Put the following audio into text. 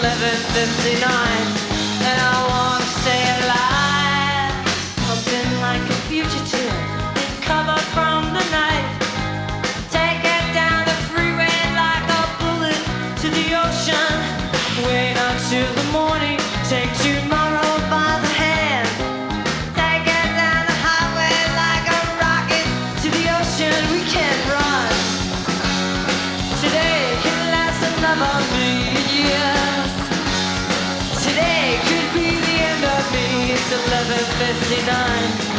11:59, and I wanna stay alive. I've been like a fugitive, covered from the night. Take it down the freeway like a bullet to the ocean. Wait until the morning, take tomorrow by the hand. Take it down the highway like a rocket to the ocean. We can run. Today can last another million years. Today could be the end of me. It's 11:59.